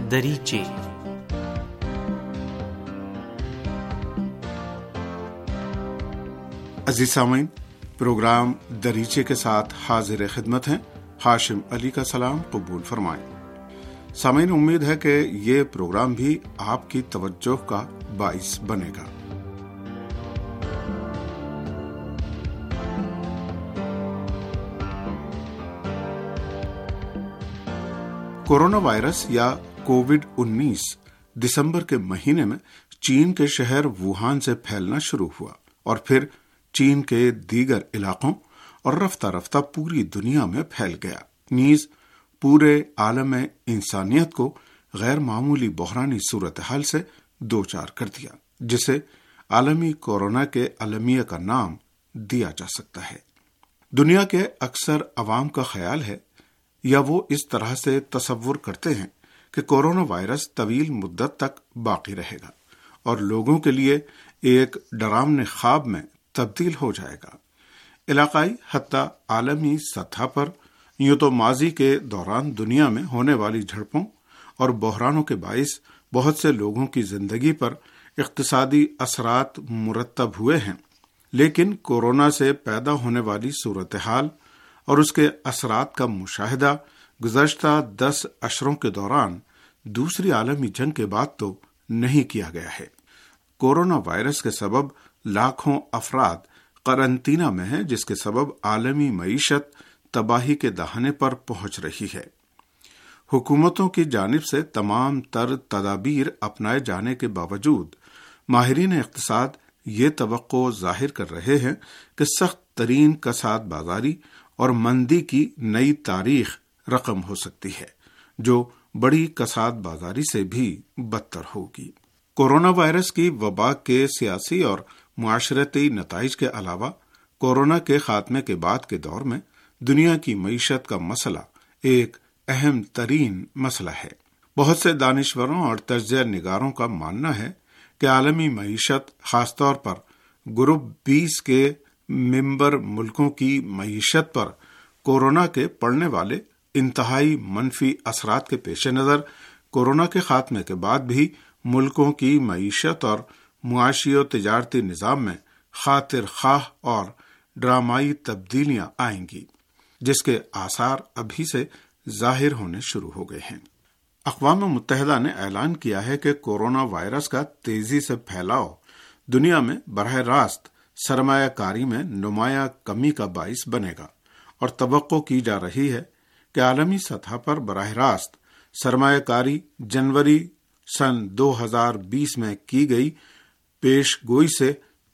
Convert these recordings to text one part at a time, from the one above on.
دریچے۔ عزیز سامعین، پروگرام دریچے کے ساتھ حاضر خدمت ہیں۔ ہاشم علی کا سلام قبول فرمائیں۔ سامعین، امید ہے کہ یہ پروگرام بھی آپ کی توجہ کا باعث بنے گا۔ کورونا وائرس یا کووڈ-19 دسمبر کے مہینے میں چین کے شہر ووہان سے پھیلنا شروع ہوا اور پھر چین کے دیگر علاقوں اور رفتہ رفتہ پوری دنیا میں پھیل گیا، نیز پورے عالم انسانیت کو غیر معمولی بحرانی صورتحال سے دوچار کر دیا، جسے عالمی کورونا کے المیہ کا نام دیا جا سکتا ہے۔ دنیا کے اکثر عوام کا خیال ہے یا وہ اس طرح سے تصور کرتے ہیں کہ کورونا وائرس طویل مدت تک باقی رہے گا اور لوگوں کے لیے ایک ڈراونے خواب میں تبدیل ہو جائے گا۔ علاقائی حتی عالمی سطح پر یوں تو ماضی کے دوران دنیا میں ہونے والی جھڑپوں اور بحرانوں کے باعث بہت سے لوگوں کی زندگی پر اقتصادی اثرات مرتب ہوئے ہیں، لیکن کورونا سے پیدا ہونے والی صورتحال اور اس کے اثرات کا مشاہدہ گزشتہ 10 اشروں کے دوران دوسری عالمی جنگ کے بعد تو نہیں کیا گیا ہے۔ کورونا وائرس کے سبب لاکھوں افراد قرنطینہ میں ہیں، جس کے سبب عالمی معیشت تباہی کے دہانے پر پہنچ رہی ہے۔ حکومتوں کی جانب سے تمام تر تدابیر اپنائے جانے کے باوجود ماہرین اقتصاد یہ توقع ظاہر کر رہے ہیں کہ سخت ترین کساد بازاری اور مندی کی نئی تاریخ رقم ہو سکتی ہے، جو بڑی کساد بازاری سے بھی بدتر ہوگی۔ کورونا وائرس کی وبا کے سیاسی اور معاشرتی نتائج کے علاوہ کورونا کے خاتمے کے بعد کے دور میں دنیا کی معیشت کا مسئلہ ایک اہم ترین مسئلہ ہے۔ بہت سے دانشوروں اور تجزیہ نگاروں کا ماننا ہے کہ عالمی معیشت، خاص طور پر گروپ 20 کے ممبر ملکوں کی معیشت پر کورونا کے پڑنے والے انتہائی منفی اثرات کے پیش نظر کورونا کے خاتمے کے بعد بھی ملکوں کی معیشت اور معاشی و تجارتی نظام میں خاطر خواہ اور ڈرامائی تبدیلیاں آئیں گی، جس کے آثار ابھی سے ظاہر ہونے شروع ہو گئے ہیں۔ اقوام متحدہ نے اعلان کیا ہے کہ کورونا وائرس کا تیزی سے پھیلاؤ دنیا میں براہ راست سرمایہ کاری میں نمایاں کمی کا باعث بنے گا، اور توقع کی جا رہی ہے کہ عالمی سطح پر براہ راست سرمایہ کاری جنوری سن 2020 میں کی گئی پیش گوئی سے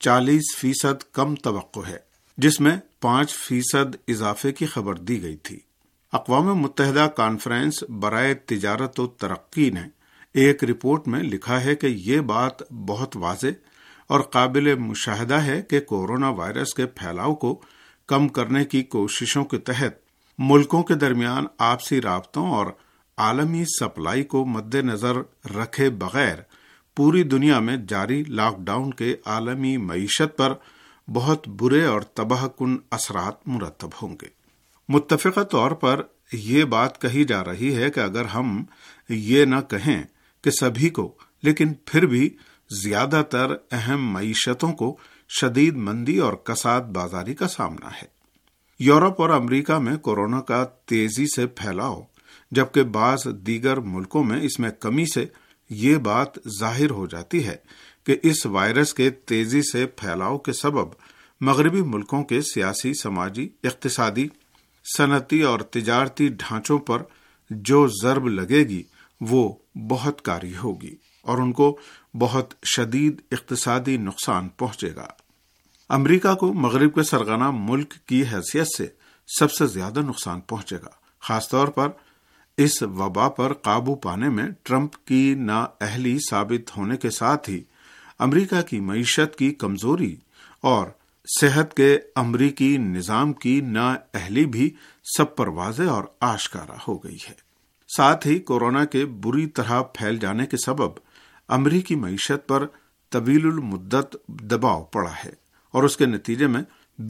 40% کم توقع ہے، جس میں 5% اضافے کی خبر دی گئی تھی۔ اقوام متحدہ کانفرنس برائے تجارت و ترقی نے ایک رپورٹ میں لکھا ہے کہ یہ بات بہت واضح اور قابل مشاہدہ ہے کہ کورونا وائرس کے پھیلاؤ کو کم کرنے کی کوششوں کے تحت ملکوں کے درمیان آپسی رابطوں اور عالمی سپلائی کو مد نظر رکھے بغیر پوری دنیا میں جاری لاک ڈاؤن کے عالمی معیشت پر بہت برے اور تباہ کن اثرات مرتب ہوں گے۔ متفقہ طور پر یہ بات کہی جا رہی ہے کہ اگر ہم یہ نہ کہیں کہ سبھی کو، لیکن پھر بھی زیادہ تر اہم معیشتوں کو شدید مندی اور کساد بازاری کا سامنا ہے۔ یورپ اور امریکہ میں کورونا کا تیزی سے پھیلاؤ، جبکہ بعض دیگر ملکوں میں اس میں کمی سے یہ بات ظاہر ہو جاتی ہے کہ اس وائرس کے تیزی سے پھیلاؤ کے سبب مغربی ملکوں کے سیاسی، سماجی، اقتصادی، صنعتی اور تجارتی ڈھانچوں پر جو ضرب لگے گی وہ بہت کاری ہوگی اور ان کو بہت شدید اقتصادی نقصان پہنچے گا۔ امریکہ کو مغرب کے سرغنہ ملک کی حیثیت سے سب سے زیادہ نقصان پہنچے گا، خاص طور پر اس وبا پر قابو پانے میں ٹرمپ کی نااہلی ثابت ہونے کے ساتھ ہی امریکہ کی معیشت کی کمزوری اور صحت کے امریکی نظام کی نااہلی بھی سب پر واضح اور آشکارا ہو گئی ہے۔ ساتھ ہی کورونا کے بری طرح پھیل جانے کے سبب امریکی معیشت پر طویل المدت دباؤ پڑا ہے اور اس کے نتیجے میں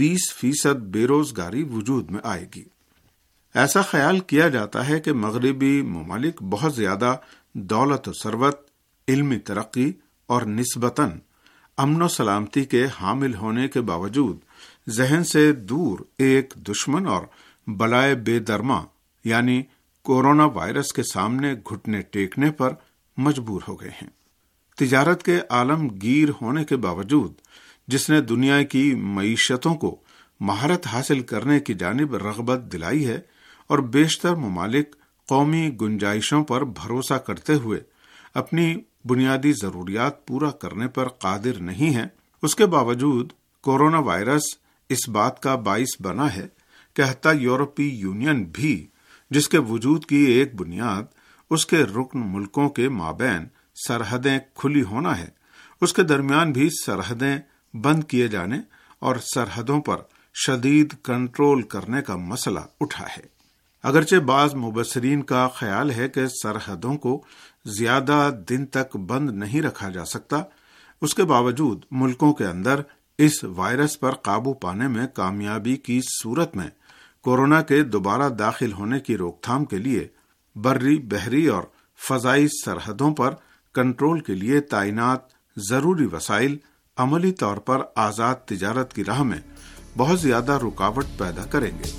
20% بے روزگاری وجود میں آئے گی۔ ایسا خیال کیا جاتا ہے کہ مغربی ممالک بہت زیادہ دولت و ثروت، علمی ترقی اور نسبتاً امن و سلامتی کے حامل ہونے کے باوجود ذہن سے دور ایک دشمن اور بلائے بے درما یعنی کورونا وائرس کے سامنے گھٹنے ٹیکنے پر مجبور ہو گئے ہیں۔ تجارت کے عالم گیر ہونے کے باوجود جس نے دنیا کی معیشتوں کو مہارت حاصل کرنے کی جانب رغبت دلائی ہے اور بیشتر ممالک قومی گنجائشوں پر بھروسہ کرتے ہوئے اپنی بنیادی ضروریات پورا کرنے پر قادر نہیں ہیں، اس کے باوجود کورونا وائرس اس بات کا باعث بنا ہے کہ حتیٰ یورپی یونین بھی، جس کے وجود کی ایک بنیاد اس کے رکن ملکوں کے مابین سرحدیں کھلی ہونا ہے، اس کے درمیان بھی سرحدیں بند کیے جانے اور سرحدوں پر شدید کنٹرول کرنے کا مسئلہ اٹھا ہے۔ اگرچہ بعض مبصرین کا خیال ہے کہ سرحدوں کو زیادہ دن تک بند نہیں رکھا جا سکتا، اس کے باوجود ملکوں کے اندر اس وائرس پر قابو پانے میں کامیابی کی صورت میں کورونا کے دوبارہ داخل ہونے کی روک تھام کے لیے بری، بحری اور فضائی سرحدوں پر کنٹرول کے لیے تعینات ضروری وسائل عملی طور پر آزاد تجارت کی راہ میں بہت زیادہ رکاوٹ پیدا کریں گے۔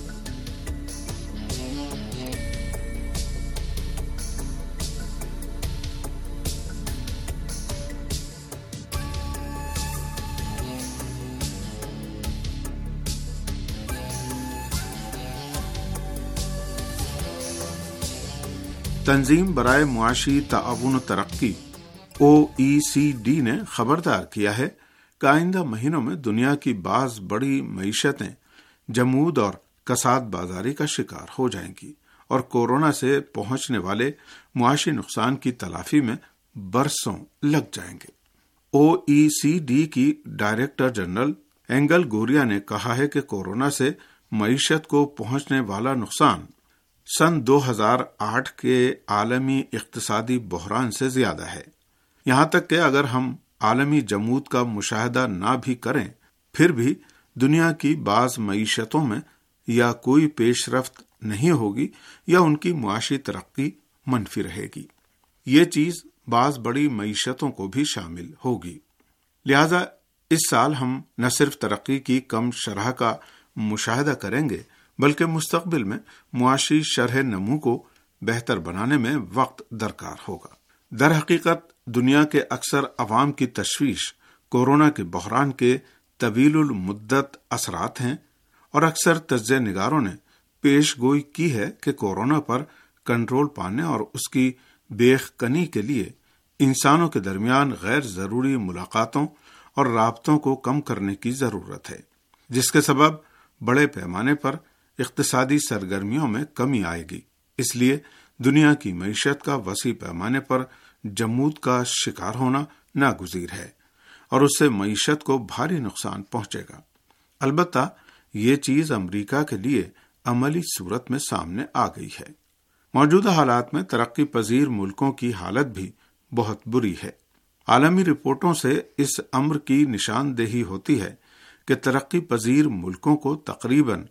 تنظیم برائے معاشی تعاون و ترقی OECD نے خبردار کیا ہے کہ آئندہ مہینوں میں دنیا کی بعض بڑی معیشتیں جمود اور کساد بازاری کا شکار ہو جائیں گی اور کورونا سے پہنچنے والے معاشی نقصان کی تلافی میں برسوں لگ جائیں گے۔ OECD کی ڈائریکٹر جنرل اینگل گوریا نے کہا ہے کہ کورونا سے معیشت کو پہنچنے والا نقصان سن 2008 کے عالمی اقتصادی بحران سے زیادہ ہے، یہاں تک کہ اگر ہم عالمی جمود کا مشاہدہ نہ بھی کریں پھر بھی دنیا کی بعض معیشتوں میں یا کوئی پیش رفت نہیں ہوگی یا ان کی معاشی ترقی منفی رہے گی۔ یہ چیز بعض بڑی معیشتوں کو بھی شامل ہوگی، لہذا اس سال ہم نہ صرف ترقی کی کم شرح کا مشاہدہ کریں گے بلکہ مستقبل میں معاشی شرح نمو کو بہتر بنانے میں وقت درکار ہوگا۔ در حقیقت دنیا کے اکثر عوام کی تشویش کورونا کے بحران کے طویل المدت اثرات ہیں اور اکثر تجزیہ نگاروں نے پیش گوئی کی ہے کہ کورونا پر کنٹرول پانے اور اس کی بیخ کنی کے لیے انسانوں کے درمیان غیر ضروری ملاقاتوں اور رابطوں کو کم کرنے کی ضرورت ہے، جس کے سبب بڑے پیمانے پر اقتصادی سرگرمیوں میں کمی آئے گی۔ اس لیے دنیا کی معیشت کا وسیع پیمانے پر جمود کا شکار ہونا ناگزیر ہے اور اس سے معیشت کو بھاری نقصان پہنچے گا۔ البتہ یہ چیز امریکہ کے لیے عملی صورت میں سامنے آ گئی ہے۔ موجودہ حالات میں ترقی پذیر ملکوں کی حالت بھی بہت بری ہے۔ عالمی رپورٹوں سے اس امر کی نشاندہی ہوتی ہے کہ ترقی پذیر ملکوں کو تقریباً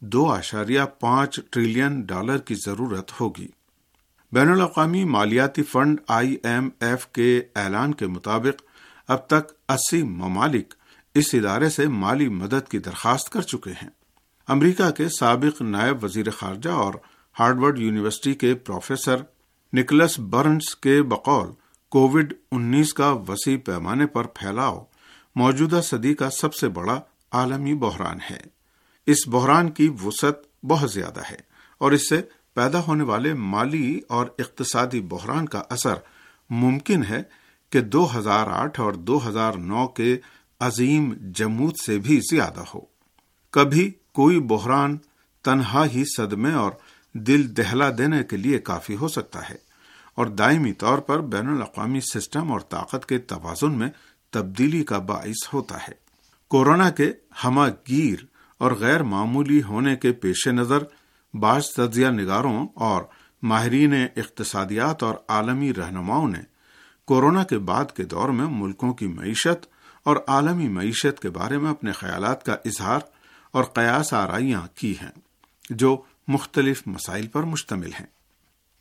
$2.5 ٹریلین کی ضرورت ہوگی۔ بین الاقوامی مالیاتی فنڈ IMF کے اعلان کے مطابق اب تک 80 ممالک اس ادارے سے مالی مدد کی درخواست کر چکے ہیں۔ امریکہ کے سابق نائب وزیر خارجہ اور ہارورڈ یونیورسٹی کے پروفیسر نکولس برنز کے بقول کووڈ-19 کا وسیع پیمانے پر پھیلاؤ موجودہ صدی کا سب سے بڑا عالمی بحران ہے۔ اس بحران کی وسعت بہت زیادہ ہے اور اس سے پیدا ہونے والے مالی اور اقتصادی بحران کا اثر ممکن ہے کہ 2008 اور 2009 کے عظیم جمود سے بھی زیادہ ہو۔ کبھی کوئی بحران تنہا ہی صدمے اور دل دہلا دینے کے لیے کافی ہو سکتا ہے اور دائمی طور پر بین الاقوامی سسٹم اور طاقت کے توازن میں تبدیلی کا باعث ہوتا ہے۔ کورونا کے ہمہ گیر اور غیر معمولی ہونے کے پیش نظر بعض تجزیہ نگاروں اور ماہرین اقتصادیات اور عالمی رہنماؤں نے کورونا کے بعد کے دور میں ملکوں کی معیشت اور عالمی معیشت کے بارے میں اپنے خیالات کا اظہار اور قیاس آرائیاں کی ہیں جو مختلف مسائل پر مشتمل ہیں۔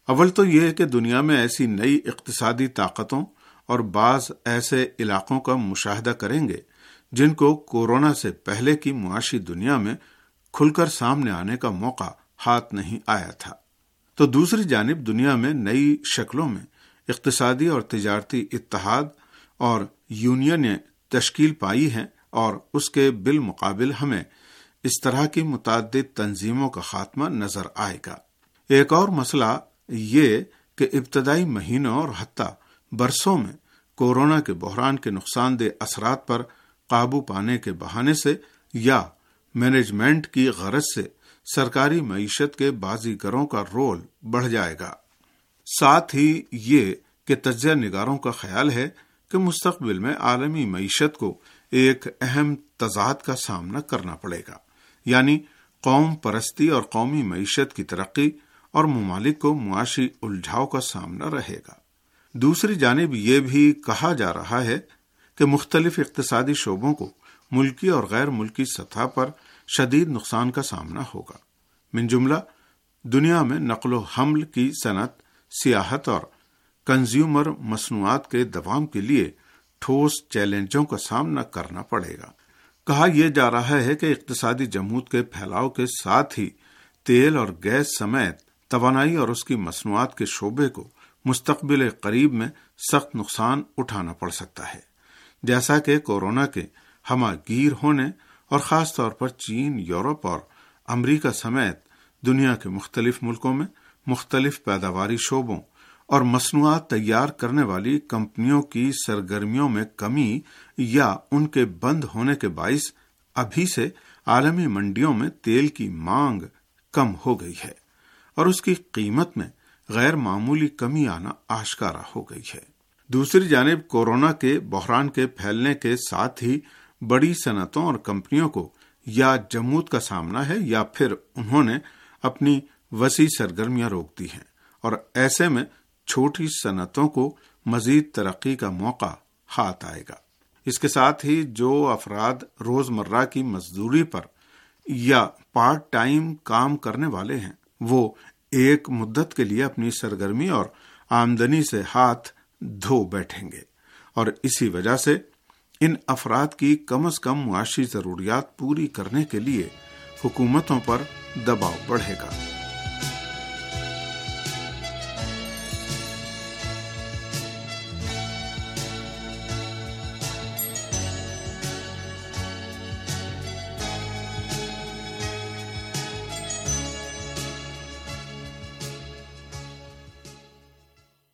اول تو یہ کہ دنیا میں ایسی نئی اقتصادی طاقتوں اور بعض ایسے علاقوں کا مشاہدہ کریں گے جن کو کورونا سے پہلے کی معاشی دنیا میں کھل کر سامنے آنے کا موقع ہاتھ نہیں آیا تھا۔ تو دوسری جانب دنیا میں نئی شکلوں میں اقتصادی اور تجارتی اتحاد اور یونینیں تشکیل پائی ہیں، اور اس کے بالمقابل ہمیں اس طرح کی متعدد تنظیموں کا خاتمہ نظر آئے گا۔ ایک اور مسئلہ یہ کہ ابتدائی مہینوں اور حتیٰ برسوں میں کورونا کے بحران کے نقصان دہ اثرات پر قابو پانے کے بہانے سے یا مینجمنٹ کی غرض سے سرکاری معیشت کے بازیگروں کا رول بڑھ جائے گا۔ ساتھ ہی یہ کہ تجزیہ نگاروں کا خیال ہے کہ مستقبل میں عالمی معیشت کو ایک اہم تضاد کا سامنا کرنا پڑے گا، یعنی قوم پرستی اور قومی معیشت کی ترقی، اور ممالک کو معاشی الجھاؤ کا سامنا رہے گا۔ دوسری جانب یہ بھی کہا جا رہا ہے کہ مختلف اقتصادی شعبوں کو ملکی اور غیر ملکی سطح پر شدید نقصان کا سامنا ہوگا، من جملہ دنیا میں نقل و حمل کی صنعت، سیاحت اور کنزیومر مصنوعات کے دوام کے لیے ٹھوس چیلنجوں کا سامنا کرنا پڑے گا۔ کہا یہ جا رہا ہے کہ اقتصادی جمود کے پھیلاؤ کے ساتھ ہی تیل اور گیس سمیت توانائی اور اس کی مصنوعات کے شعبے کو مستقبل قریب میں سخت نقصان اٹھانا پڑ سکتا ہے، جیسا کہ کورونا کے ہمہ گیر ہونے اور خاص طور پر چین، یورپ اور امریکہ سمیت دنیا کے مختلف ملکوں میں مختلف پیداواری شعبوں اور مصنوعات تیار کرنے والی کمپنیوں کی سرگرمیوں میں کمی یا ان کے بند ہونے کے باعث ابھی سے عالمی منڈیوں میں تیل کی مانگ کم ہو گئی ہے اور اس کی قیمت میں غیر معمولی کمی آنا آشکارا ہو گئی ہے۔ دوسری جانب کورونا کے بحران کے پھیلنے کے ساتھ ہی بڑی صنعتوں اور کمپنیوں کو یا جمود کا سامنا ہے یا پھر انہوں نے اپنی وسیع سرگرمیاں روک دی ہیں، اور ایسے میں چھوٹی صنعتوں کو مزید ترقی کا موقع ہاتھ آئے گا۔ اس کے ساتھ ہی جو افراد روزمرہ کی مزدوری پر یا پارٹ ٹائم کام کرنے والے ہیں وہ ایک مدت کے لیے اپنی سرگرمی اور آمدنی سے ہاتھ دھو بیٹھیں گے، اور اسی وجہ سے ان افراد کی کم از کم معاشی ضروریات پوری کرنے کے لیے حکومتوں پر دباؤ بڑھے گا۔